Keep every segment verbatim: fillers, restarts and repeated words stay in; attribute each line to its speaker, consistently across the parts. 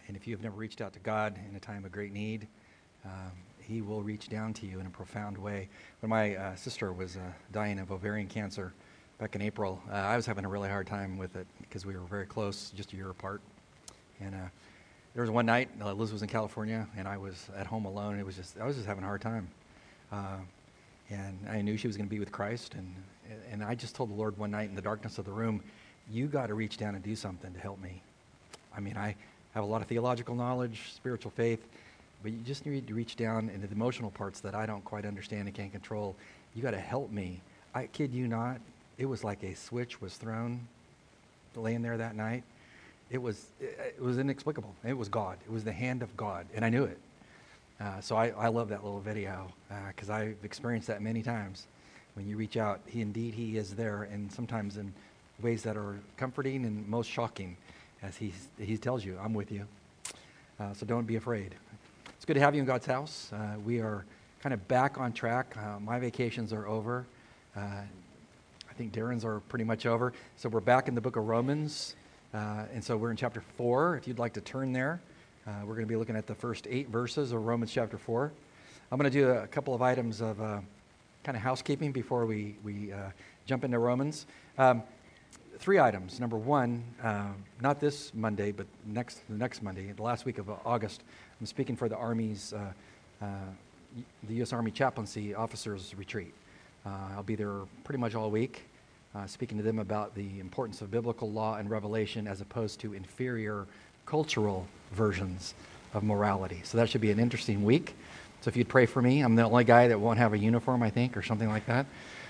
Speaker 1: and if you have never reached out to God in a time of great need, um, He will reach down to you in a profound way. When my uh, sister was uh, dying of ovarian cancer back in April, uh, I was having a really hard time with it because we were very close, just a year apart. And uh, there was one night, uh, Liz was in California, and I was at home alone. It was just, I was just having a hard time. Uh, and I knew she was going to be with Christ, and and I just told the Lord one night in the darkness of the room, you got to reach down and do something to help me. I mean, I have a lot of theological knowledge, spiritual faith, but you just need to reach down into the emotional parts that I don't quite understand and can't control. You got to help me. I kid you not, it was like a switch was thrown laying there that night. It was it was inexplicable. It was God. It was the hand of God, and I knew it. Uh, so I, I love that little video because uh, I've experienced that many times. When you reach out, he indeed he is there, and sometimes in ways that are comforting and most shocking, as he he tells you, "I'm with you." Uh, so don't be afraid. It's good to have you in God's house. Uh, we are kind of back on track. Uh, my vacations are over. Uh, I think Darren's are pretty much over. So we're back in the book of Romans, uh, and so we're in chapter four. If you'd like to turn there, uh, we're going to be looking at the first eight verses of Romans chapter four. I'm going to do a couple of items of uh, kind of housekeeping before we, we uh, jump into Romans. Um, three items. Number one, uh, not this Monday, but next the next Monday, the last week of August, I'm speaking for the Army's, uh, uh, the U S Army Chaplaincy Officers Retreat. Uh, I'll be there pretty much all week, uh, speaking to them about the importance of biblical law and revelation as opposed to inferior cultural versions of morality. So that should be an interesting week. So if you'd pray for me, I'm the only guy that won't have a uniform, I think, or something like that.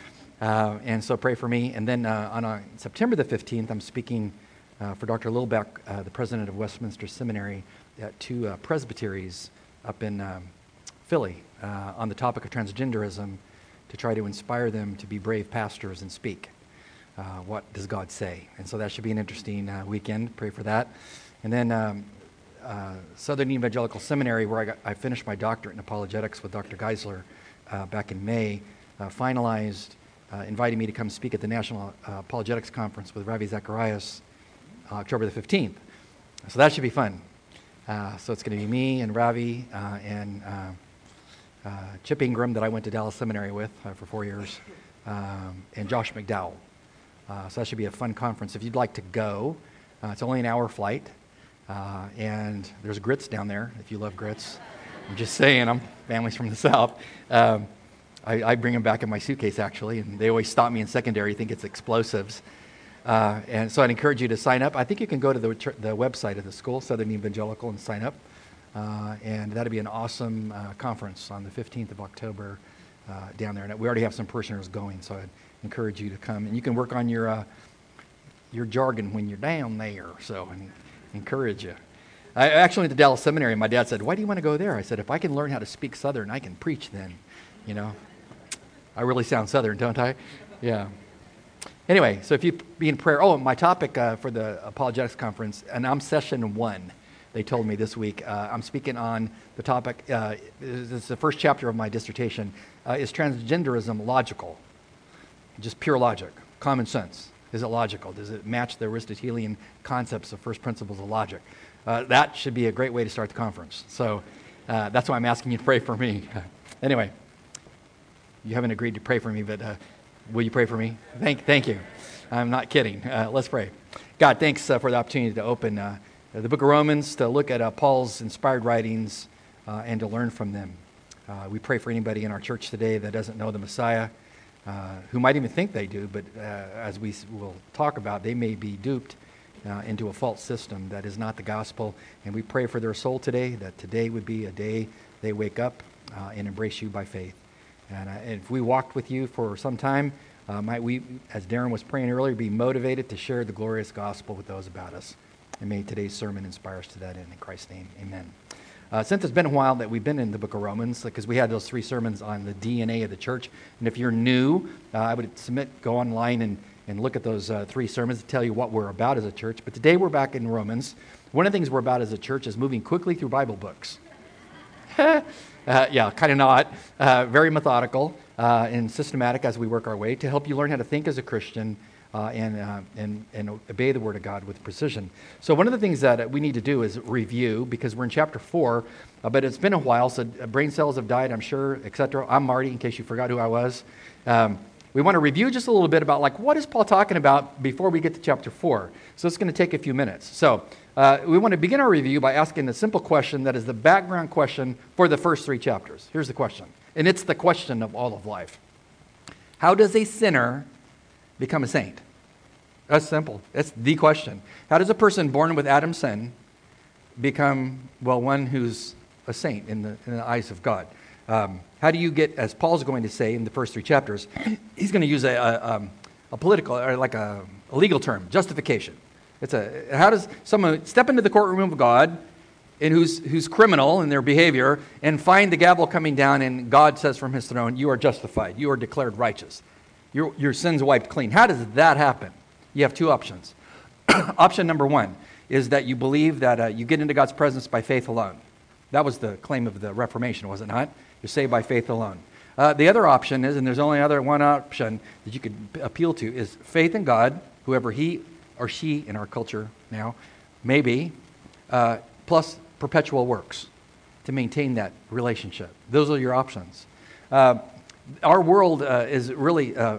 Speaker 1: Uh, and so pray for me. And then uh, on uh, September the fifteenth, I'm speaking uh, for Doctor Lilbeck, uh, the president of Westminster Seminary, at two uh, presbyteries up in um, Philly uh, on the topic of transgenderism to try to inspire them to be brave pastors and speak. Uh, what does God say? And so that should be an interesting uh, weekend. Pray for that. And then um, uh, Southern Evangelical Seminary, where I, got, I finished my doctorate in apologetics with Doctor Geisler uh, back in May, uh, finalized Uh, inviting me to come speak at the National uh, Apologetics Conference with Ravi Zacharias uh, October the fifteenth. So that should be fun. Uh, so it's going to be me and Ravi uh, and uh, uh, Chip Ingram that I went to Dallas Seminary with uh, for four years, um, and Josh McDowell. Uh, so that should be a fun conference. If you'd like to go, uh, it's only an hour flight, uh, and there's grits down there if you love grits. I'm just saying, I'm family's from the South. Um, I, I bring them back in my suitcase, actually, and they always stop me in secondary, think it's explosives. Uh, and so I'd encourage you to sign up. I think you can go to the, the website of the school, Southern Evangelical, and sign up. Uh, and that'll be an awesome uh, conference on the fifteenth of October uh, down there. And we already have some parishioners going, so I'd encourage you to come. And you can work on your uh, your jargon when you're down there, so I encourage you. I actually went to Dallas Seminary, and my dad said, "Why do you want to go there?" I said, "If I can learn how to speak Southern, I can preach then, you know." I really sound Southern, don't I? Yeah. Anyway, so if you be in prayer, oh, my topic uh, for the Apologetics Conference, and I'm session one, they told me this week. Uh, I'm speaking on the topic, uh, this is the first chapter of my dissertation, uh, is transgenderism logical? Just pure logic, common sense. Is it logical? Does it match the Aristotelian concepts of first principles of logic? Uh, that should be a great way to start the conference. So uh, that's why I'm asking you to pray for me. Anyway. You haven't agreed to pray for me, but uh, will you pray for me? Thank thank you. I'm not kidding. Uh, let's pray. God, thanks uh, for the opportunity to open uh, the book of Romans, to look at uh, Paul's inspired writings uh, and to learn from them. Uh, we pray for anybody in our church today that doesn't know the Messiah, uh, who might even think they do, but uh, as we will talk about, they may be duped uh, into a false system that is not the gospel. And we pray for their soul today, that today would be a day they wake up uh, and embrace you by faith. And, uh, and if we walked with you for some time, uh, might we, as Darren was praying earlier, be motivated to share the glorious gospel with those about us. And may today's sermon inspire us to that end. In Christ's name, amen. Uh, since it's been a while that we've been in the book of Romans, because we had those three sermons on the D N A of the church. And if you're new, uh, I would submit, go online and, and look at those uh, three sermons to tell you what we're about as a church. But today we're back in Romans. One of the things we're about as a church is moving quickly through Bible books. Uh, yeah, kind of not. Uh, very methodical uh, and systematic as we work our way to help you learn how to think as a Christian uh, and, uh, and, and obey the Word of God with precision. So one of the things that we need to do is review, because we're in chapter four, uh, but it's been a while, so brain cells have died, I'm sure, et cetera. I'm Marty, in case you forgot who I was. Um, we want to review just a little bit about, like, what is Paul talking about before we get to chapter four? So it's going to take a few minutes. So uh, we want to begin our review by asking a simple question that is the background question for the first three chapters. Here's the question, and it's the question of all of life. How does a sinner become a saint? That's simple. That's the question. How does a person born with Adam's sin become, well, one who's a saint in the, in the eyes of God? Um, how do you get, as Paul's going to say in the first three chapters, he's going to use a, a, um, a political, or like a, a legal term, justification. It's a, how does someone step into the courtroom of God, and who's, who's criminal in their behavior, and find the gavel coming down, and God says from his throne, you are justified, you are declared righteous, your, your sins wiped clean. How does that happen? You have two options. Option number one is that you believe that uh, you get into God's presence by faith alone. That was the claim of the Reformation, was it not? You're saved by faith alone. Uh, the other option is, and there's only other one option that you could appeal to, is faith in God, whoever he or she in our culture now may be, uh, plus perpetual works to maintain that relationship. Those are your options. Uh, our world uh, is really uh,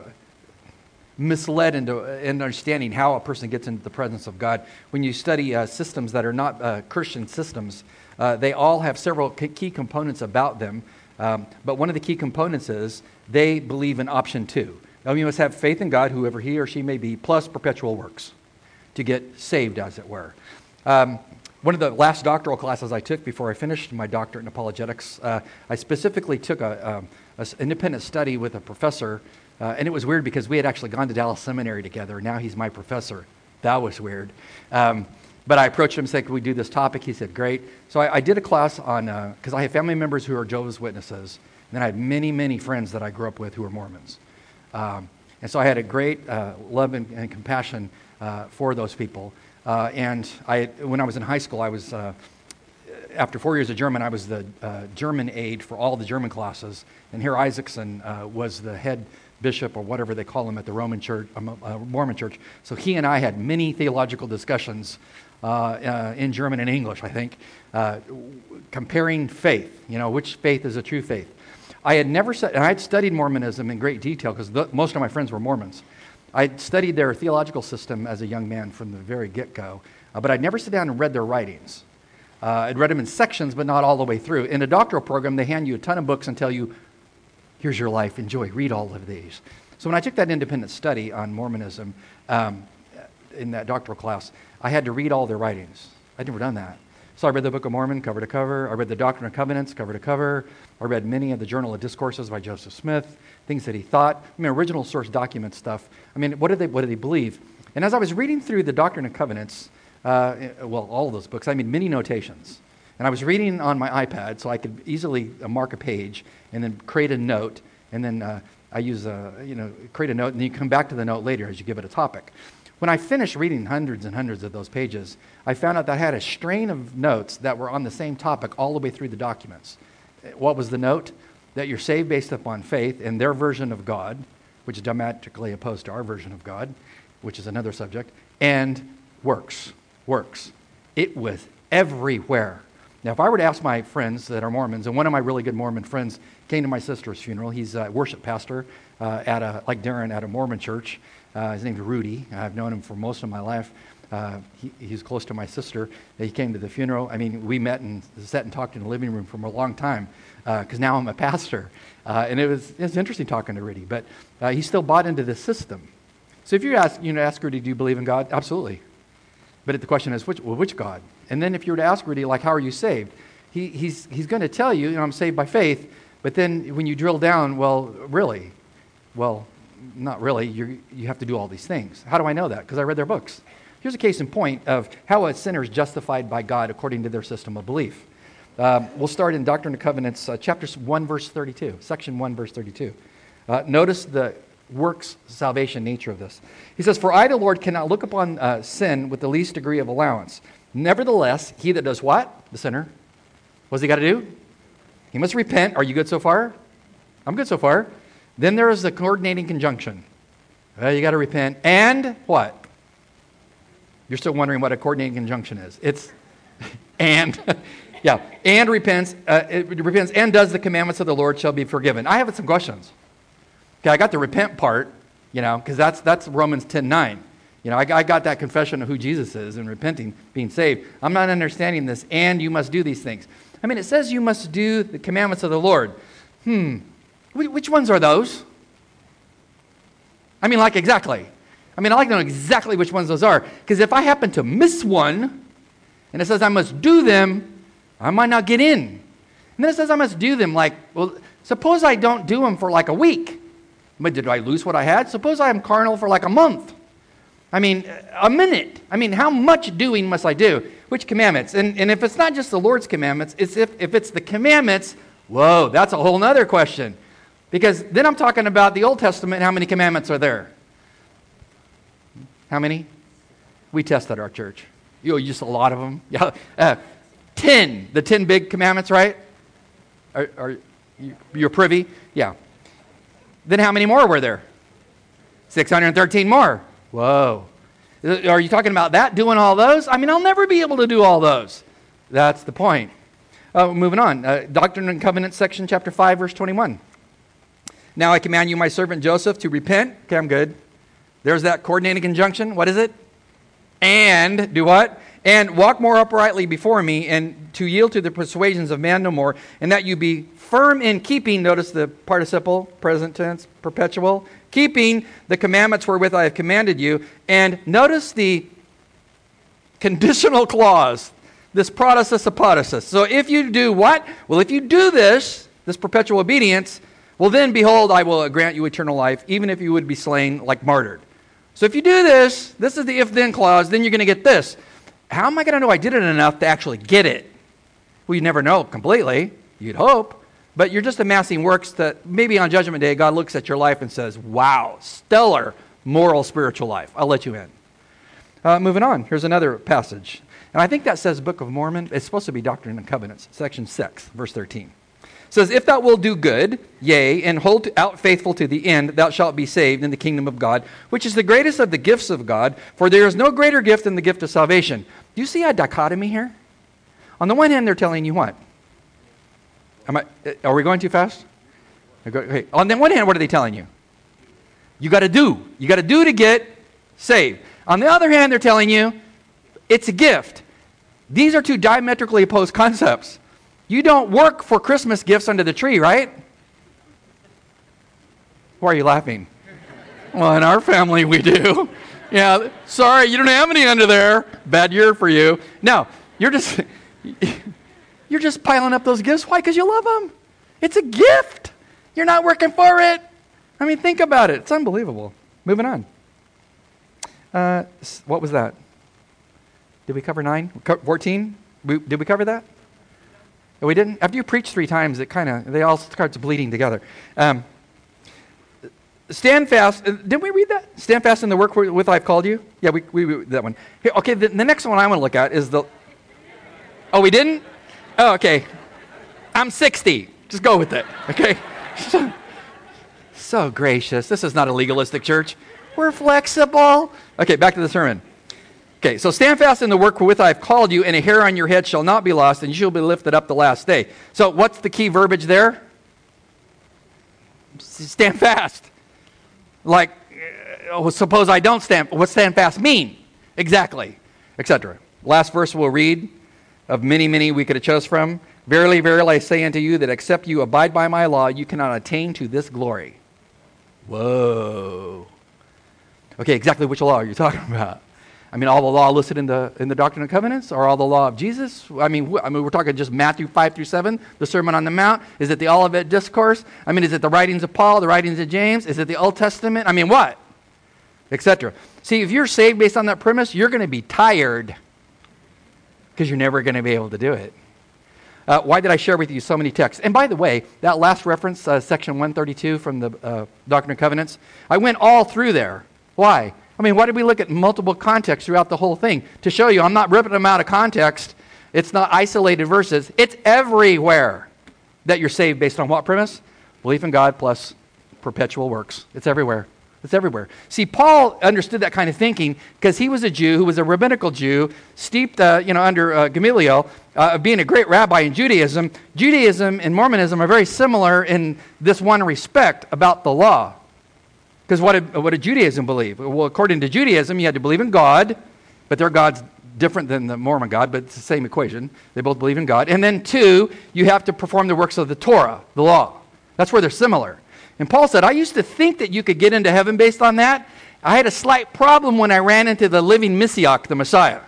Speaker 1: misled into in understanding how a person gets into the presence of God. When you study uh, systems that are not uh, Christian systems, uh, they all have several key components about them. Um, but one of the key components is they believe in option two. Now, you must have faith in God, whoever he or she may be, plus perpetual works to get saved, as it were. Um, one of the last doctoral classes I took before I finished my doctorate in apologetics, uh, I specifically took a, um, an independent study with a professor, uh, and it was weird because we had actually gone to Dallas Seminary together. Now he's my professor. That was weird. Um, But I approached him and said, can we do this topic? He said, great. So I, I did a class on, because uh, I have family members who are Jehovah's Witnesses, and then I had many, many friends that I grew up with who were Mormons. Um, and so I had a great uh, love and, and compassion uh, for those people. Uh, and I, when I was in high school, I was, uh, after four years of German, I was the uh, German aide for all the German classes. And here Isaacson uh, was the head bishop, or whatever they call him at the Roman Church, uh, Mormon Church. So he and I had many theological discussions Uh, uh, in German and English, I think, uh, comparing faith, you know, which faith is a true faith. I had never, said, and I had studied Mormonism in great detail because most of my friends were Mormons. I had studied their theological system as a young man from the very get-go, uh, but I'd never sit down and read their writings. Uh, I'd read them in sections, but not all the way through. In a doctoral program, they hand you a ton of books and tell you, here's your life, enjoy, read all of these. So when I took that independent study on Mormonism, um, in that doctoral class, I had to read all their writings. I'd never done that. So I read the Book of Mormon cover to cover. I read the Doctrine and Covenants cover to cover. I read many of the Journal of Discourses by Joseph Smith, things that he thought. I mean, original source document stuff. I mean, what did they, what did they believe? And as I was reading through the Doctrine and Covenants, uh, well, all of those books, I made many notations. And I was reading on my iPad, so I could easily uh, mark a page and then create a note. And then uh, I use, a, you know, create a note, and then you come back to the note later as you give it a topic. When I finished reading hundreds and hundreds of those pages, I found out that I had a strain of notes that were on the same topic all the way through the documents. What was the note? That you're saved based upon faith in their version of God, which is diametrically opposed to our version of God, which is another subject, and works. Works. It was everywhere. Now, if I were to ask my friends that are Mormons, and one of my really good Mormon friends came to my sister's funeral. He's a worship pastor uh, at a, like Darren, at a Mormon church. Uh, his name's Rudy. I've known him for most of my life. Uh, he, he's close to my sister. He came to the funeral. I mean, we met and sat and talked in the living room for a long time because uh, now I'm a pastor. Uh, and it was, it was interesting talking to Rudy, but uh, he still bought into this system. So if you ask, you know, ask Rudy, do you believe in God? Absolutely. But the question is, which, well, which God? And then if you were to ask Rudy, like, how are you saved? He, he's he's going to tell you, you know, I'm saved by faith. But then when you drill down, well, really? Well, not really. You you have to do all these things. How do I know that? Because I read their books. Here's a case in point of how a sinner is justified by God according to their system of belief. Um, we'll start in Doctrine and Covenants, uh, chapter one, verse thirty-two, section one, verse thirty-two. Uh, notice the works salvation nature of this. He says, "For I, the Lord, cannot look upon uh, sin with the least degree of allowance. Nevertheless, he that does what? The sinner. What's he got to do? He must repent." Are you good so far? I'm good so far. Then there is the coordinating conjunction. Well, you got to repent. And what? You're still wondering what a coordinating conjunction is. It's and, yeah, and repents, uh, it repents and does the commandments of the Lord shall be forgiven. I have some questions. Okay, I got the repent part, you know, because that's that's Romans ten nine. You know, I, I got that confession of who Jesus is and repenting, being saved. I'm not understanding this, and you must do these things. I mean, it says you must do the commandments of the Lord. Hmm, which ones are those? I mean, like exactly. I mean, I like to know exactly which ones those are, because if I happen to miss one, and it says I must do them, I might not get in. And then it says I must do them, like, well, suppose I don't do them for like a week. But did I lose what I had? Suppose I am carnal for like a month. I mean, a minute. I mean, how much doing must I do? Which commandments? And, and if it's not just the Lord's commandments, it's if, if it's the commandments, whoa, that's a whole other question. Because then I'm talking about the Old Testament, how many commandments are there? How many? We test at our church. You know, just a lot of them. Yeah, uh, ten. The ten big commandments, right? Are, are you, you're privy? Yeah. Then how many more were there? six hundred thirteen more. Whoa. Are you talking about that, doing all those? I mean, I'll never be able to do all those. That's the point. Uh, moving on. Uh, Doctrine and Covenants, section chapter five, verse twenty-one. Now I command you, my servant Joseph, to repent. Okay, I'm good. There's that coordinating conjunction. What is it? And do what? And walk more uprightly before me, and to yield to the persuasions of man no more, and that you be firm in keeping, notice the participle, present tense, perpetual, keeping the commandments wherewith I have commanded you. And notice the conditional clause, this protasis apodosis. So if you do what? Well, if you do this, this perpetual obedience, well then, behold, I will grant you eternal life, even if you would be slain like martyred. So if you do this, this is the if-then clause, then you're going to get this. How am I going to know I did it enough to actually get it? Well, you never know completely. You'd hope. But you're just amassing works that maybe on Judgment Day, God looks at your life and says, wow, stellar moral spiritual life. I'll let you in. Uh, moving on. Here's another passage. And I think that says Book of Mormon. It's supposed to be Doctrine and Covenants, section six, verse thirteen. It says, if thou wilt do good, yea, and hold out faithful to the end, thou shalt be saved in the kingdom of God, which is the greatest of the gifts of God, for there is no greater gift than the gift of salvation. Do you see a dichotomy here? On the one hand, they're telling you what? Am I, are we going too fast? Okay. On the one hand, what are they telling you? You got to do. You got to do to get saved. On the other hand, they're telling you it's a gift. These are two diametrically opposed concepts. You don't work for Christmas gifts under the tree, right? Why are you laughing? Well, in our family, we do. Yeah, sorry, you don't have any under there. Bad year for you. No, you're just you're just piling up those gifts. Why? Because you love them. It's a gift. You're not working for it. I mean, think about it. It's unbelievable. Moving on. Uh, what was that? Did we cover nine? fourteen? We, did we cover that? We didn't? After you preach three times, it kind of, they all starts bleeding together. Um, stand fast. Uh, didn't we read that? Stand fast in the work with I've called you? Yeah, we, we, we that one. Here, okay, the, the next one I want to look at is the, oh, we didn't? Oh, okay. I'm sixty. Just go with it, okay? So, so gracious. This is not a legalistic church. We're flexible. Okay, back to the sermon. Okay, so stand fast in the work wherewith I have called you, and a hair on your head shall not be lost, and you shall be lifted up the last day. So what's the key verbiage there? Stand fast. Like, oh, suppose I don't stand. What stand fast mean? Exactly, et cetera. Last verse we'll read, of many, many we could have chose from. Verily, verily, I say unto you that except you abide by my law, you cannot attain to this glory. Whoa. Okay, exactly which law are you talking about? I mean, all the law listed in the in the Doctrine and Covenants, or all the law of Jesus? I mean, wh- I mean, we're talking just Matthew five through seven, the Sermon on the Mount. Is it the Olivet Discourse? I mean, is it the writings of Paul, the writings of James? Is it the Old Testament? I mean, what? et cetera. See, if you're saved based on that premise, you're going to be tired because you're never going to be able to do it. Uh, why did I share with you so many texts? And by the way, that last reference, uh, section one thirty-two from the uh, Doctrine and Covenants, I went all through there. Why? I mean, why did we look at multiple contexts throughout the whole thing? To show you, I'm not ripping them out of context. It's not isolated verses. It's everywhere that you're saved based on what premise? Belief in God plus perpetual works. It's everywhere. It's everywhere. See, Paul understood that kind of thinking because he was a Jew who was a rabbinical Jew, steeped, uh, you know, under uh, Gamaliel, uh, being a great rabbi in Judaism. Judaism and Mormonism are very similar in this one respect about the law. Because what did, what did Judaism believe? Well, according to Judaism, you had to believe in God, but their God's different than the Mormon God, but it's the same equation. They both believe in God. And then two, you have to perform the works of the Torah, the law. That's where they're similar. And Paul said, I used to think that you could get into heaven based on that. I had a slight problem when I ran into the living Messiah, the Messiah,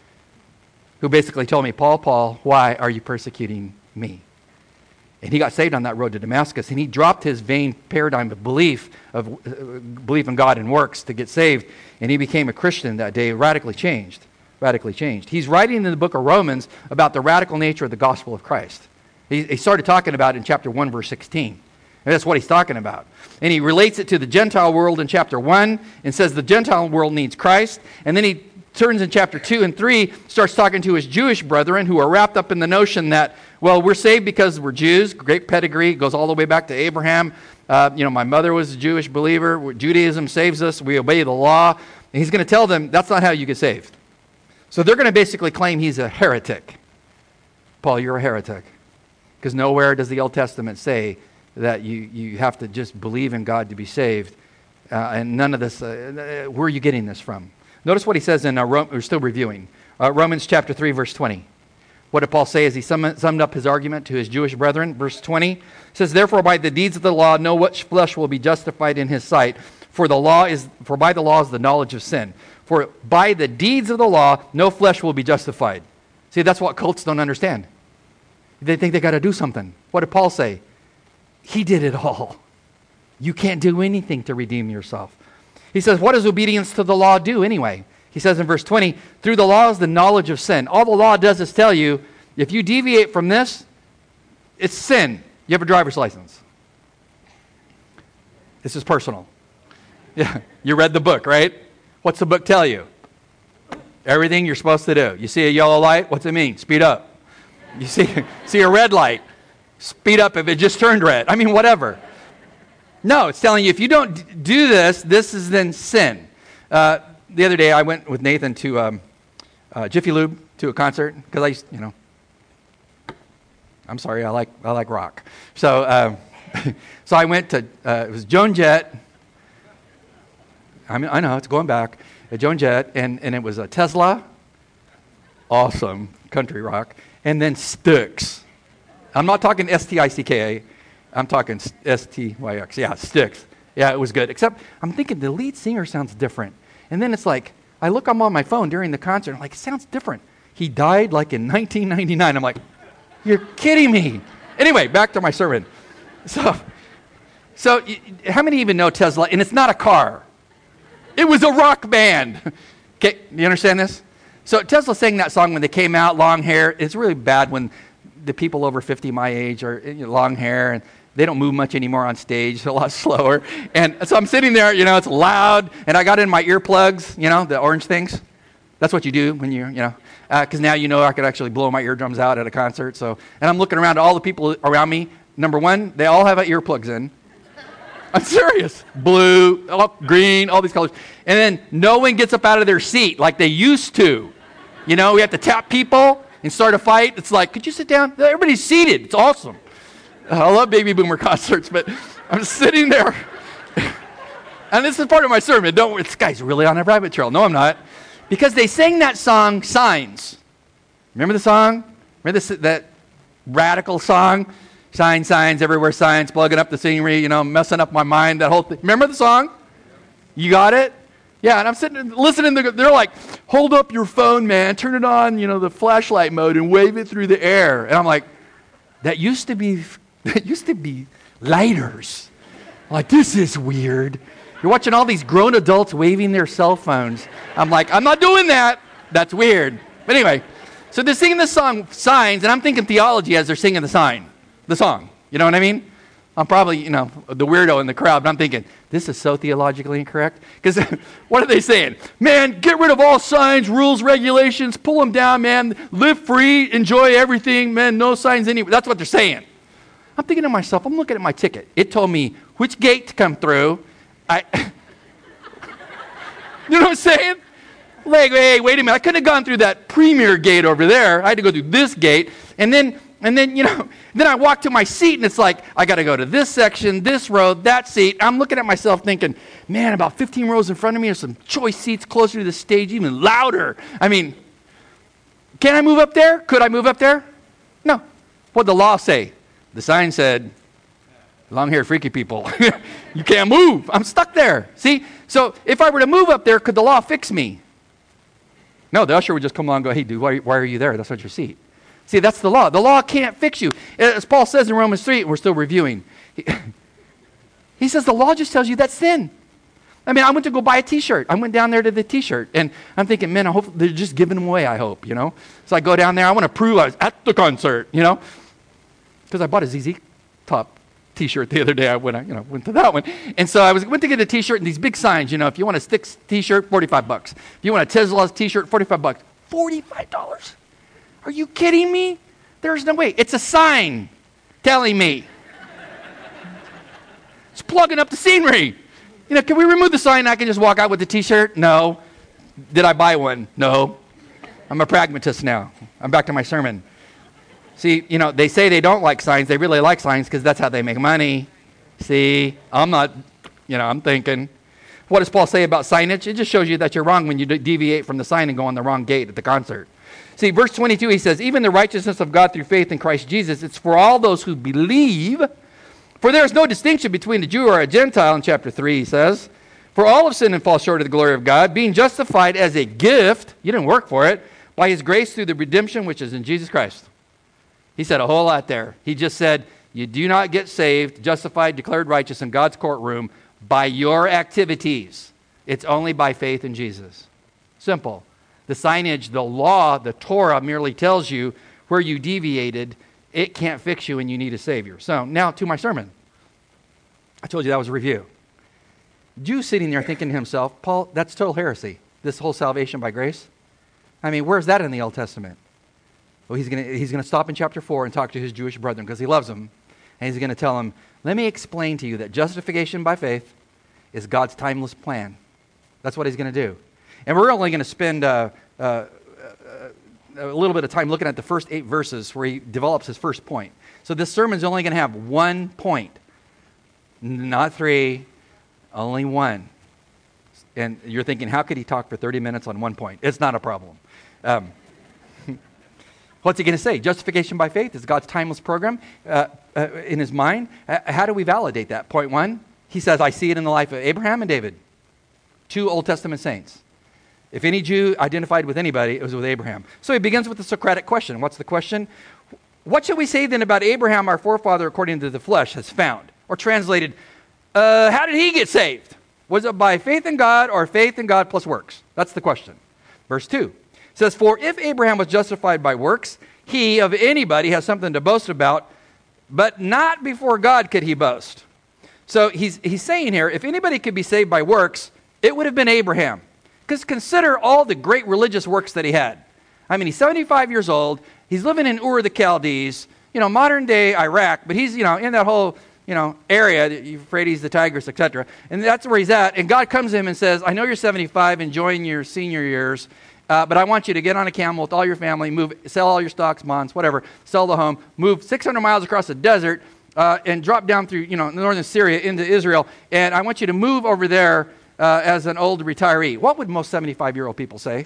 Speaker 1: who basically told me, Paul, Paul, why are you persecuting me? And he got saved on that road to Damascus, and he dropped his vain paradigm of belief, of uh, belief in God and works to get saved, and he became a Christian that day, radically changed, radically changed. He's writing in the book of Romans about the radical nature of the gospel of Christ. He, he started talking about it in chapter one, verse sixteen. And that's what he's talking about. And he relates it to the Gentile world in chapter one and says the Gentile world needs Christ. And then he turns in chapter two and three, starts talking to his Jewish brethren who are wrapped up in the notion that, well, we're saved because we're Jews, great pedigree, goes all the way back to Abraham. Uh, you know, my mother was a Jewish believer. Judaism saves us. We obey the law. And he's going to tell them that's not how you get saved. So they're going to basically claim he's a heretic. Paul, you're a heretic. Because nowhere does the Old Testament say that you, you have to just believe in God to be saved. Uh, and none of this, uh, where are you getting this from? Notice what he says in, uh, Ro- we're still reviewing, uh, Romans chapter three, verse twenty. What did Paul say as he sum- summed up his argument to his Jewish brethren? Verse twenty says, therefore by the deeds of the law, no flesh will be justified in his sight, for the law is, for by the law is the knowledge of sin. For by the deeds of the law, no flesh will be justified. See, that's what cults don't understand. They think they got to do something. What did Paul say? He did it all. You can't do anything to redeem yourself. He says, what does obedience to the law do anyway? He says in verse twenty, through the law is the knowledge of sin. All the law does is tell you, if you deviate from this, it's sin. You have a driver's license. This is personal. Yeah, you read the book, right? What's the book tell you? Everything you're supposed to do. You see a yellow light, what's it mean? Speed up. You see, see a red light, speed up if it just turned red. I mean, whatever. No, it's telling you if you don't d- do this, this is then sin. Uh, the other day I went with Nathan to um, uh, Jiffy Lube to a concert because I used, you know, I'm sorry, I like I like rock. So uh, so I went to, uh, it was Joan Jett. I mean, I know, it's going back. Uh, Joan Jett, and, and it was a Tesla. Awesome country rock. And then Styx. I'm not talking S T I C K A. I'm talking S T Y X. Yeah, Styx. Yeah, it was good. Except I'm thinking the lead singer sounds different. And then it's like, I look I'm on my phone during the concert, I'm like, it sounds different. He died like in nineteen ninety-nine. I'm like, you're kidding me. Anyway, back to my sermon. So, so how many even know Tesla? And it's not a car. It was a rock band. Okay, you understand this? So Tesla sang that song when they came out, long hair. It's really bad when the people over fifty my age are, you know, long hair and they don't move much anymore on stage, a lot slower. And so I'm sitting there, you know, it's loud, and I got in my earplugs, you know, the orange things. That's what you do when you're, you know, because uh, now you know I could actually blow my eardrums out at a concert. So, and I'm looking around at all the people around me. Number one, they all have earplugs in. I'm serious. Blue, oh, green, all these colors. And then no one gets up out of their seat like they used to. You know, we have to tap people and start a fight. It's like, could you sit down? Everybody's seated. It's awesome. I love baby boomer concerts, but I'm sitting there. And this is part of my sermon. Don't worry, this guy's really on a rabbit trail. No, I'm not. Because they sang that song, Signs. Remember the song? Remember this, that radical song? Signs, signs, everywhere signs, plugging up the scenery, you know, messing up my mind, that whole thing. Remember the song? You got it? Yeah, and I'm sitting listening to, they're like, hold up your phone, man, turn it on, you know, the flashlight mode and wave it through the air. And I'm like, that used to be, that used to be lighters. I'm like, this is weird. You're watching all these grown adults waving their cell phones. I'm like, I'm not doing that. That's weird. But anyway, so they're singing this song, Signs, and I'm thinking theology as they're singing the sign, the song. You know what I mean? I'm probably, you know, the weirdo in the crowd, but I'm thinking, this is so theologically incorrect. Because what are they saying? Man, get rid of all signs, rules, regulations, pull them down, man. Live free, enjoy everything, man. No signs anywhere. That's what they're saying. I'm thinking to myself, I'm looking at my ticket. It told me which gate to come through. I
Speaker 2: You know what I'm saying? Like, hey, wait a minute. I couldn't have gone through that premier gate over there. I had to go through this gate. And then, and then, you know, then I walk to my seat, and it's like, I got to go to this section, this row, that seat. I'm looking at myself thinking, man, about fifteen rows in front of me are some choice seats closer to the stage, even louder. I mean, can I move up there? Could I move up there? No. What'd the law say? The sign said, long-haired freaky people, you can't move. I'm stuck there. See? So if I were to move up there, could the law fix me? No, the usher would just come along and go, hey, dude, why, why are you there? That's not your seat. See, that's the law. The law can't fix you. As Paul says in Romans three, and we're still reviewing, he, he says the law just tells you that's sin. I mean, I went to go buy a T-shirt. I went down there to the T-shirt, and I'm thinking, man, I hope they're just giving them away, I hope, you know. So I go down there. I want to prove I was at the concert, you know, because I bought a Z Z Top T-shirt the other day. I went, you know, went to that one. And so I was went to get a T-shirt, and these big signs, you know, if you want a Styx T-shirt, forty-five bucks. If you want a Tesla's T-shirt, forty-five bucks. forty-five dollars? Are you kidding me? There's no way. It's a sign telling me. It's plugging up the scenery. You know, can we remove the sign and I can just walk out with the T-shirt? No. Did I buy one? No. I'm a pragmatist now. I'm back to my sermon. See, you know, they say they don't like signs. They really like signs because that's how they make money. See, I'm not, you know, I'm thinking. What does Paul say about signage? It just shows you that you're wrong when you deviate from the sign and go on the wrong gate at the concert. See, verse twenty-two, he says, even the righteousness of God through faith in Christ Jesus, it's for all those who believe. For there is no distinction between a Jew or a Gentile, in chapter three, he says. For all have sinned and fall short of the glory of God, being justified as a gift, you didn't work for it, by his grace through the redemption which is in Jesus Christ. He said a whole lot there. He just said, you do not get saved, justified, declared righteous in God's courtroom by your activities. It's only by faith in Jesus. Simple. The signage, the law, the Torah merely tells you where you deviated. It can't fix you and you need a Savior. So now to my sermon. I told you that was a review. Jew sitting there thinking to himself, Paul, that's total heresy, this whole salvation by grace. I mean, where's that in the Old Testament? Well, he's going to he's going to stop in chapter four and talk to his Jewish brethren because he loves them. And he's going to tell them, let me explain to you that justification by faith is God's timeless plan. That's what he's going to do. And we're only going to spend uh, uh, a little bit of time looking at the first eight verses where he develops his first point. So this sermon is only going to have one point, not three, only one. And you're thinking, how could he talk for thirty minutes on one point? It's not a problem. Um, what's he going to say? Justification by faith is God's timeless program uh, uh, in his mind. Uh, how do we validate that? Point one, he says, I see it in the life of Abraham and David, two Old Testament saints. If any Jew identified with anybody, it was with Abraham. So he begins with the Socratic question. What's the question? What shall we say then about Abraham, our forefather, according to the flesh, has found? Or translated, uh, how did he get saved? Was it by faith in God or faith in God plus works? That's the question. Verse two says, for if Abraham was justified by works, he of anybody has something to boast about, but not before God could he boast. So he's, he's saying here, if anybody could be saved by works, it would have been Abraham. Because consider all the great religious works that he had. I mean, he's seventy-five years old. He's living in Ur of the Chaldees, you know, modern day Iraq. But he's, you know, in that whole, you know, area, the Euphrates, the Tigris, et cetera. And that's where he's at. And God comes to him and says, I know you're seventy-five, enjoying your senior years, uh, but I want you to get on a camel with all your family, move, sell all your stocks, bonds, whatever, sell the home, move six hundred miles across the desert, uh, and drop down through, you know, northern Syria into Israel. And I want you to move over there Uh, as an old retiree. What would most seventy-five-year-old people say?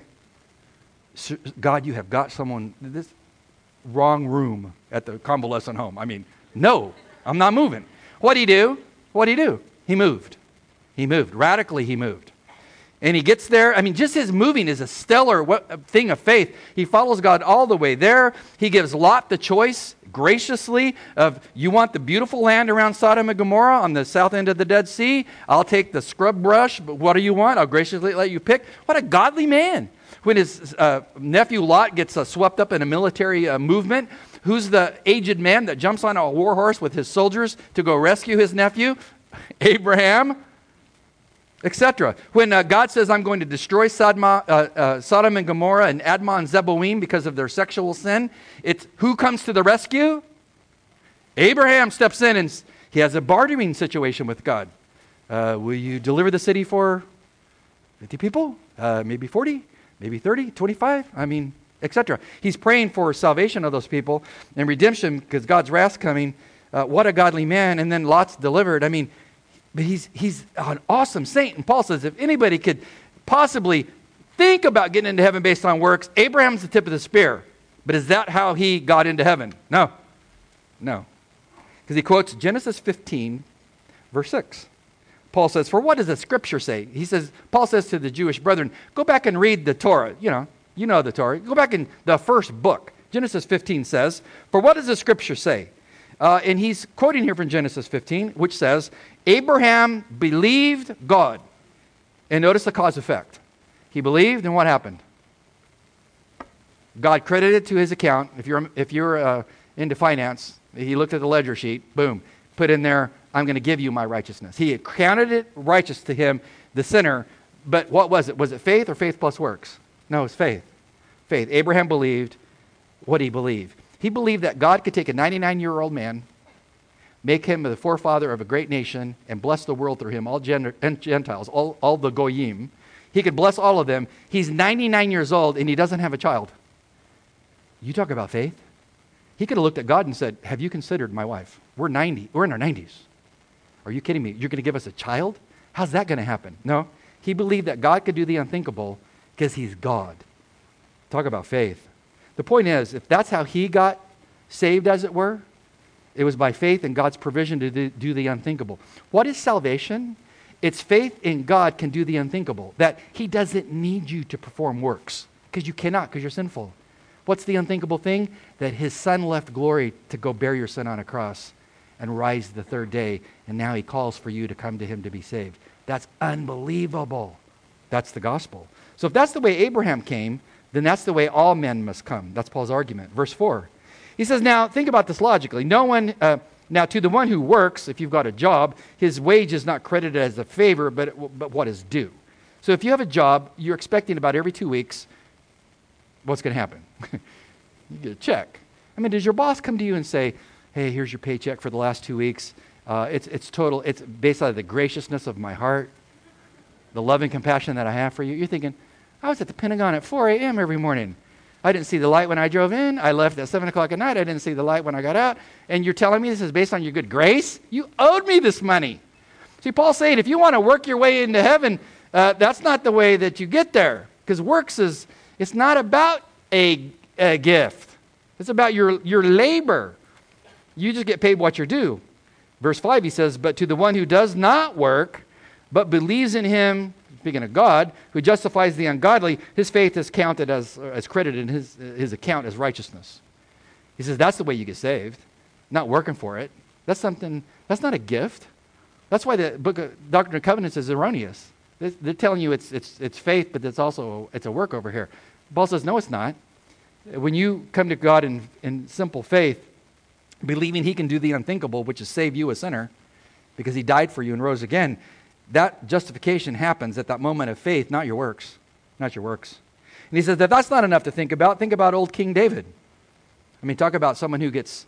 Speaker 2: God, you have got someone, this wrong room at the convalescent home. I mean, no, I'm not moving. What'd he do? What'd he do? He moved. He moved. Radically, he moved. And he gets there. I mean, just his moving is a stellar thing of faith. He follows God all the way there. He gives Lot the choice graciously of, you want the beautiful land around Sodom and Gomorrah on the south end of the Dead Sea? I'll take the scrub brush, but what do you want? I'll graciously let you pick. What a godly man. When his uh, nephew Lot gets uh, swept up in a military uh, movement, who's the aged man that jumps on a war horse with his soldiers to go rescue his nephew? Abraham, et cetera. When uh, God says, I'm going to destroy Sodma, uh, uh, Sodom and Gomorrah and Admah and Zeboim because of their sexual sin, it's who comes to the rescue? Abraham steps in and he has a bartering situation with God. Uh, will you deliver the city for fifty people, uh, maybe forty, maybe thirty, twenty-five, I mean, et cetera. He's praying for salvation of those people and redemption because God's wrath's coming. Uh, what a godly man. And then Lot's delivered. I mean, but he's, he's an awesome saint. And Paul says if anybody could possibly think about getting into heaven based on works, Abraham's the tip of the spear. But is that how he got into heaven? No. No. Because he quotes Genesis fifteen, verse six. Paul says, for what does the scripture say? He says, Paul says to the Jewish brethren, go back and read the Torah. You know, you know the Torah. Go back in the first book. Genesis fifteen says, for what does the scripture say? Uh, and he's quoting here from Genesis fifteen, which says, Abraham believed God. And notice the cause effect. He believed, and what happened? God credited to his account. If you're, if you're uh, into finance, he looked at the ledger sheet, boom, put in there, I'm going to give you my righteousness. He counted it righteous to him, the sinner. But what was it? Was it faith or faith plus works? No, it was faith. Faith. Abraham believed what he believed. He believed that God could take a ninety-nine-year-old man, make him the forefather of a great nation, and bless the world through him, all Gentiles, all, all the Goyim. He could bless all of them. He's ninety-nine years old, and he doesn't have a child. You talk about faith. He could have looked at God and said, have you considered my wife? We're ninety. We're in our nineties. Are you kidding me? You're going to give us a child? How's that going to happen? No. He believed that God could do the unthinkable because he's God. Talk about faith. The point is, if that's how he got saved, as it were, it was by faith and God's provision to do, do the unthinkable. What is salvation? It's faith in God can do the unthinkable, that he doesn't need you to perform works because you cannot, because you're sinful. What's the unthinkable thing? That his son left glory to go bear your sin on a cross and rise the third day, and now he calls for you to come to him to be saved. That's unbelievable. That's the gospel. So if that's the way Abraham came, then that's the way all men must come. That's Paul's argument. Verse four. He says, now, think about this logically. No one, uh, now to the one who works, if you've got a job, his wage is not credited as a favor, but, but what is due. So if you have a job, you're expecting about every two weeks, what's going to happen? You get a check. I mean, does your boss come to you and say, hey, here's your paycheck for the last two weeks. Uh, it's, it's total, it's based on the graciousness of my heart, the love and compassion that I have for you. You're thinking, I was at the Pentagon at four a.m. every morning. I didn't see the light when I drove in. I left at seven o'clock at night. I didn't see the light when I got out. And you're telling me this is based on your good grace? You owed me this money. See, Paul's saying if you want to work your way into heaven, uh, that's not the way that you get there. Because works is, it's not about a, a gift. It's about your, your labor. You just get paid what you're due. Verse five, he says, but to the one who does not work, but believes in him, speaking of God, who justifies the ungodly, his faith is counted as, as credited in his, his account as righteousness. He says that's the way you get saved, not working for it. That's something, that's not a gift. That's why the book of Doctrine and Covenants is erroneous. They're, they're telling you it's, it's, it's faith, but it's also, it's a work over here. Paul says, no, it's not. When you come to God in, in simple faith, believing he can do the unthinkable, which is save you a sinner, because he died for you and rose again, that justification happens at that moment of faith, not your works. Not your works. And he says that that's not enough to think about. Think about old King David. I mean, talk about someone who gets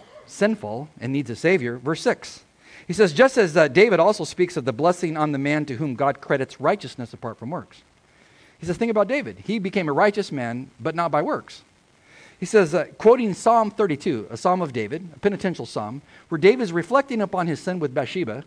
Speaker 2: sinful and needs a Savior. Verse six. He says, just as uh, David also speaks of the blessing on the man to whom God credits righteousness apart from works. He says, think about David. He became a righteous man, but not by works. He says, uh, quoting Psalm thirty-two, a psalm of David, a penitential psalm, where David is reflecting upon his sin with Bathsheba,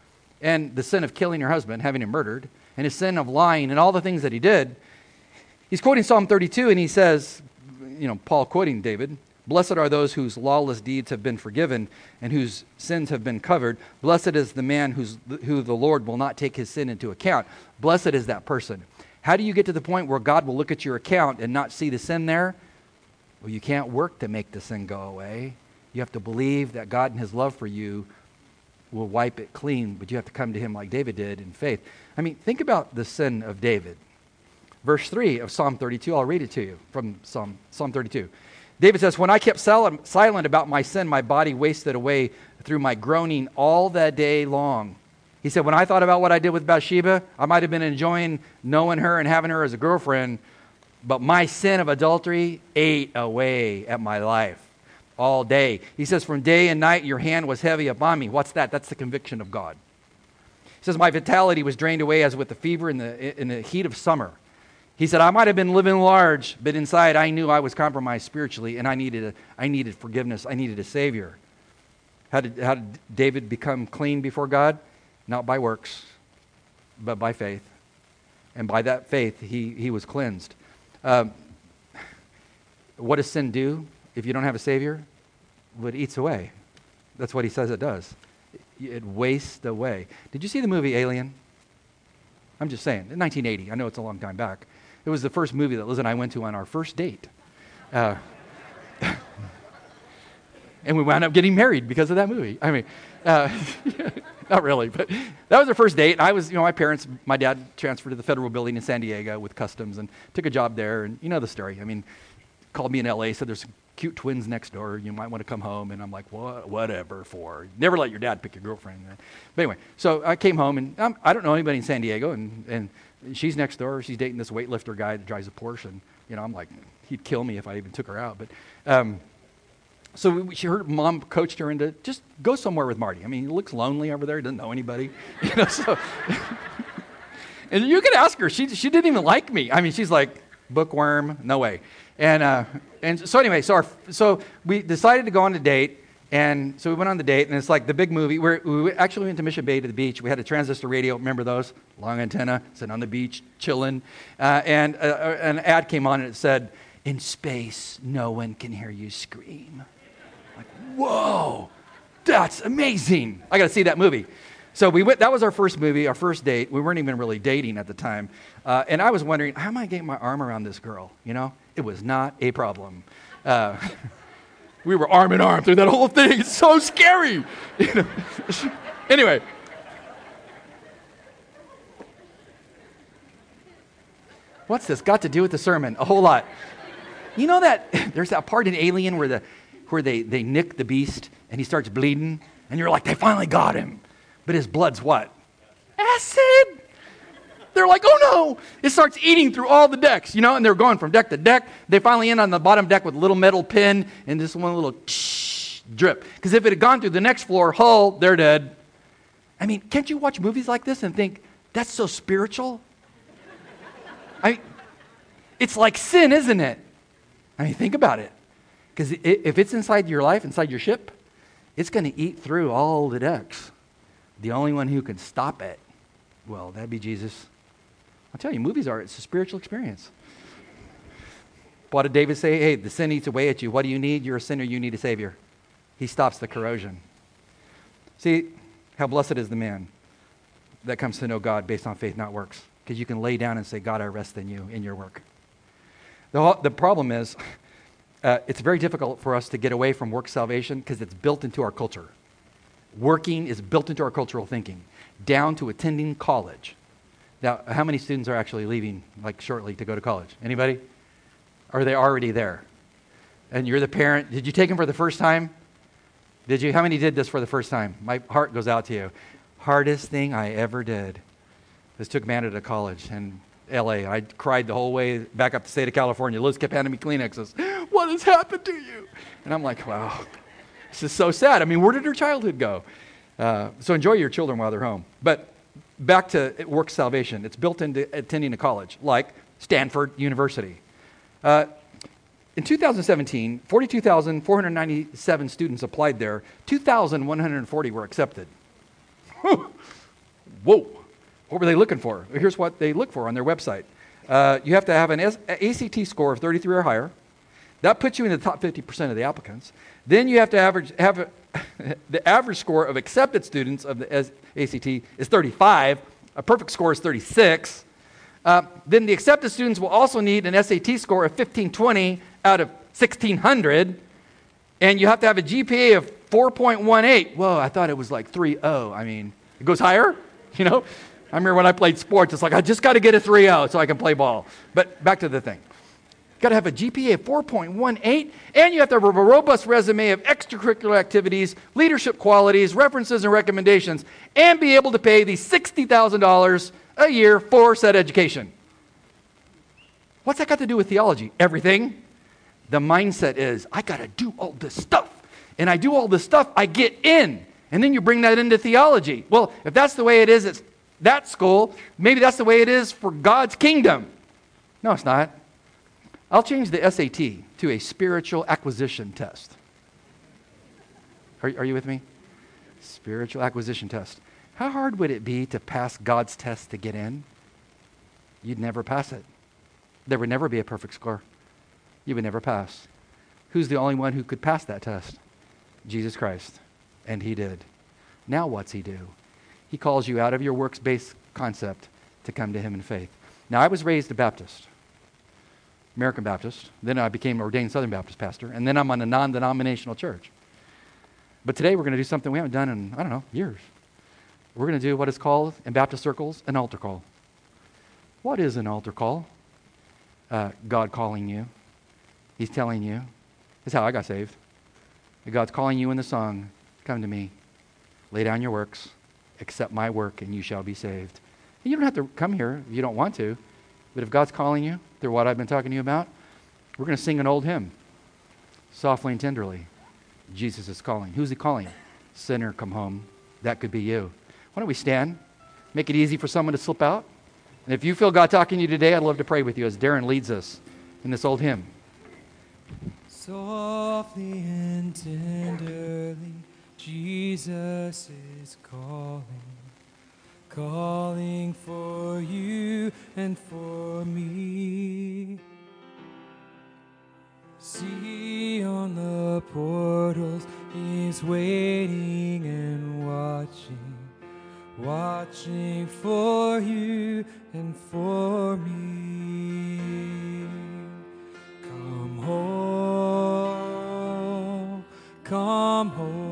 Speaker 2: and the sin of killing her husband, having him murdered, and his sin of lying and all the things that he did. He's quoting Psalm thirty-two, and he says, you know, Paul quoting David, blessed are those whose lawless deeds have been forgiven and whose sins have been covered. Blessed is the man who's, who the Lord will not take his sin into account. Blessed is that person. How do you get to the point where God will look at your account and not see the sin there? Well, you can't work to make the sin go away. You have to believe that God in his love for you will wipe it clean, but you have to come to him like David did in faith. I mean, think about the sin of David. Verse three of Psalm thirty-two, I'll read it to you from Psalm, Psalm thirty-two. David says, when I kept silent about my sin, my body wasted away through my groaning all that day long. He said, when I thought about what I did with Bathsheba, I might have been enjoying knowing her and having her as a girlfriend, but my sin of adultery ate away at my life all day. He says, from day and night your hand was heavy upon me. What's that? That's the conviction of God. He says, my vitality was drained away as with the fever in the, in the heat of summer. He said, I might have been living large, but inside I knew I was compromised spiritually, and I needed, a, I needed forgiveness. I needed a Savior. How did, how did David become clean before God? Not by works, but by faith. And by that faith, he, he was cleansed. Um, what does sin do if you don't have a Savior? Well, it eats away. That's what he says it does. It wastes away. Did you see the movie Alien? I'm just saying, in nineteen eighty. I know it's a long time back. It was the first movie that Liz and I went to on our first date. Uh, and we wound up getting married because of that movie. I mean, uh, not really, but that was our first date. I was, you know, my parents, my dad transferred to the federal building in San Diego with customs and took a job there. And you know the story. I mean, called me in L A, said there's cute twins next door. You might want to come home. And I'm like, what, whatever for. Never let your dad pick your girlfriend. But anyway, so I came home, and um, I don't know anybody in San Diego. And, and she's next door. She's dating this weightlifter guy that drives a Porsche. And, you know, I'm like, he'd kill me if I even took her out. But um, so we, she, her mom coached her into just go somewhere with Marty. I mean, he looks lonely over there. He doesn't know anybody. You know, so. And you could ask her. She, she didn't even like me. I mean, she's like, bookworm, no way. And uh, and so anyway, so our, so we decided to go on a date, and so we went on the date, and it's like the big movie. We're, we actually went to Mission Bay to the beach. We had a transistor radio. Remember those? Long antenna, sitting on the beach, chilling. Uh, and uh, an ad came on, and it said, "In space, no one can hear you scream." Like, whoa, that's amazing. I got to see that movie. So we went. That was our first movie, our first date. We weren't even really dating at the time. Uh, and I was wondering, how am I getting my arm around this girl? You know, it was not a problem. Uh, we were arm in arm through that whole thing. It's so scary. You know? Anyway. What's this got to do with the sermon? A whole lot. You know that there's that part in Alien where the where they, they nick the beast and he starts bleeding, and you're like, they finally got him. But his blood's what? Acid. They're like, oh no. It starts eating through all the decks, you know, and they're going from deck to deck. They finally end on the bottom deck with a little metal pin and just one little drip. Because if it had gone through the next floor, hull, they're dead. I mean, can't you watch movies like this and think, that's so spiritual? I mean, it's like sin, isn't it? I mean, think about it. Because if it's inside your life, inside your ship, it's going to eat through all the decks. The only one who can stop it, well, that'd be Jesus. I'll tell you, movies are, it's a spiritual experience. What did David say? Hey, the sin eats away at you. What do you need? You're a sinner. You need a Savior. He stops the corrosion. See, how blessed is the man that comes to know God based on faith, not works. Because you can lay down and say, God, I rest in you, in your work. The, the problem is, uh, it's very difficult for us to get away from work salvation because it's built into our culture. Working is built into our cultural thinking, down to attending college. Now, how many students are actually leaving, like, shortly to go to college? Anybody? Or are they already there? And you're the parent. Did you take them for the first time? Did you? How many did this for the first time? My heart goes out to you. Hardest thing I ever did was took Amanda to college in L A. I cried the whole way back up to the state of California. Liz kept handing me Kleenexes. What has happened to you? And I'm like, wow, this is so sad. I mean, where did her childhood go? Uh, so enjoy your children while they're home. But back to work salvation. It's built into attending a college, like Stanford University. Uh, in two thousand seventeen, forty-two thousand four hundred ninety-seven students applied there. two thousand one hundred forty were accepted. Whoa. What were they looking for? Here's what they look for on their website. Uh, you have to have an S- A C T score of thirty-three or higher. That puts you in the top fifty percent of the applicants. Then you have to average, have a, the average score of accepted students of the A C T is thirty-five. A perfect score is thirty-six. Uh, then the accepted students will also need an S A T score of fifteen twenty out of sixteen hundred. And you have to have a G P A of four point one eight. Whoa, I thought it was like three point oh. I mean, it goes higher, you know? I remember when I played sports, it's like, I just got to get a three point oh so I can play ball. But back to the thing. Got to have a G P A of four point one eight, and you have to have a robust resume of extracurricular activities, leadership qualities, references, and recommendations, and be able to pay the sixty thousand dollars a year for said education. What's that got to do with theology? Everything. The mindset is, I got to do all this stuff. And I do all this stuff, I get in. And then you bring that into theology. Well, if that's the way it is, it's that school. Maybe that's the way it is for God's kingdom. No, it's not. I'll change the S A T to a spiritual acquisition test. Are, are you with me? Spiritual acquisition test. How hard would it be to pass God's test to get in? You'd never pass it. There would never be a perfect score. You would never pass. Who's the only one who could pass that test? Jesus Christ. And he did. Now what's he do? He calls you out of your works-based concept to come to him in faith. Now I was raised a Baptist, American Baptist. Then I became an ordained Southern Baptist pastor. And then I'm on a non-denominational church. But today we're going to do something we haven't done in, I don't know, years. We're going to do what is called, in Baptist circles, an altar call. What is an altar call? Uh, God calling you. He's telling you. This is how I got saved. God's calling you in the song, come to me, lay down your works, accept my work, and you shall be saved. And you don't have to come here if you don't want to, but if God's calling you through what I've been talking to you about, we're going to sing an old hymn, softly and tenderly. Jesus is calling. Who's he calling? Sinner, come home. That could be you. Why don't we stand, make it easy for someone to slip out? And if you feel God talking to you today, I'd love to pray with you as Darren leads us in this old hymn.
Speaker 3: Softly and tenderly, Jesus is calling, calling for you and for me. See on the portals, he's waiting and watching, watching for you and for me. Come home, come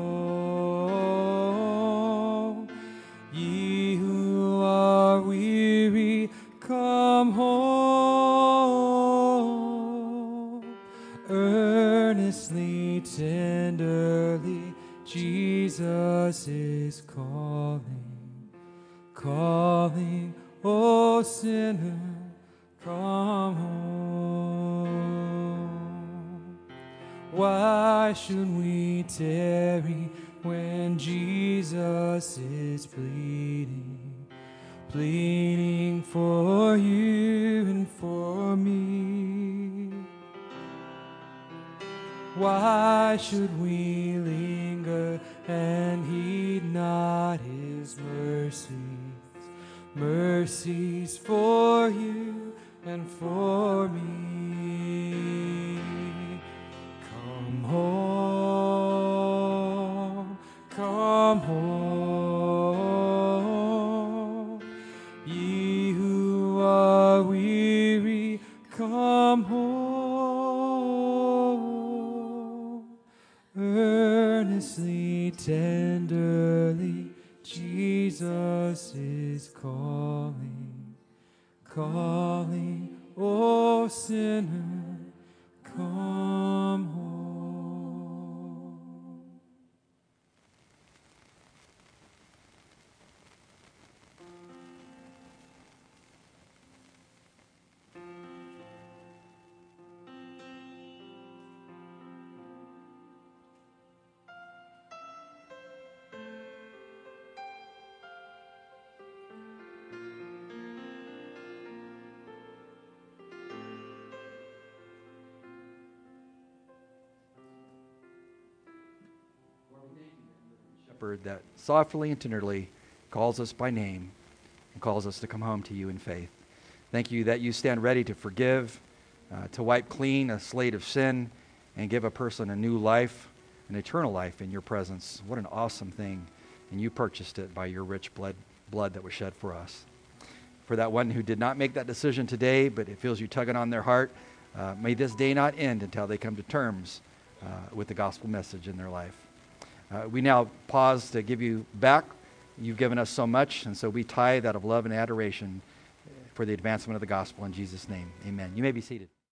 Speaker 3: home, ye who are weary, come home. Earnestly, tenderly, Jesus is calling, calling, oh sinner, come home. Why should we tarry when Jesus is pleading, pleading for you and for me? Why should we linger and heed not his mercies, mercies for you and for me? Come home, come home, ye who are weary, come home. Earnestly, tenderly, Jesus is calling, calling, oh sinner, come home.
Speaker 2: Shepherd that softly and tenderly calls us by name and calls us to come home to you in faith. Thank you that you stand ready to forgive, uh, to wipe clean a slate of sin, and give a person a new life, an eternal life in your presence. What an awesome thing. And you purchased it by your rich blood, blood that was shed for us. For that one who did not make that decision today, but it feels you tugging on their heart, uh, may this day not end until they come to terms uh, with the gospel message in their life. Uh, we now pause to give you back. You've given us so much, and so we tithe out of love and adoration for the advancement of the gospel in Jesus' name. Amen. You may be seated.